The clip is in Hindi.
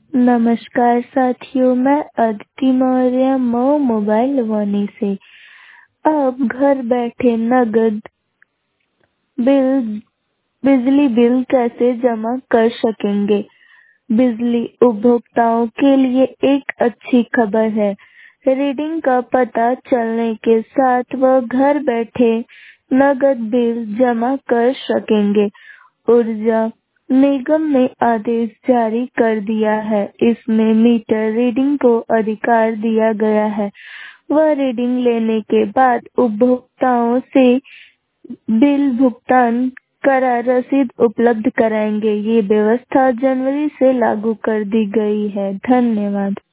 नमस्कार साथियों, मैं अदिति मौर्य मऊ मोबाइल लवानी से। अब घर बैठे नगद बिल बिजली बिल कैसे जमा कर सकेंगे? बिजली उपभोक्ताओं के लिए एक अच्छी खबर है। रीडिंग का पता चलने के साथ वह घर बैठे नगद बिल जमा कर सकेंगे। ऊर्जा निगम ने आदेश जारी कर दिया है। इसमें मीटर रीडिंग को अधिकार दिया गया है। वह रीडिंग लेने के बाद उपभोक्ताओं से बिल भुगतान करा रसीद उपलब्ध कराएंगे। ये व्यवस्था जनवरी से लागू कर दी गई है। धन्यवाद।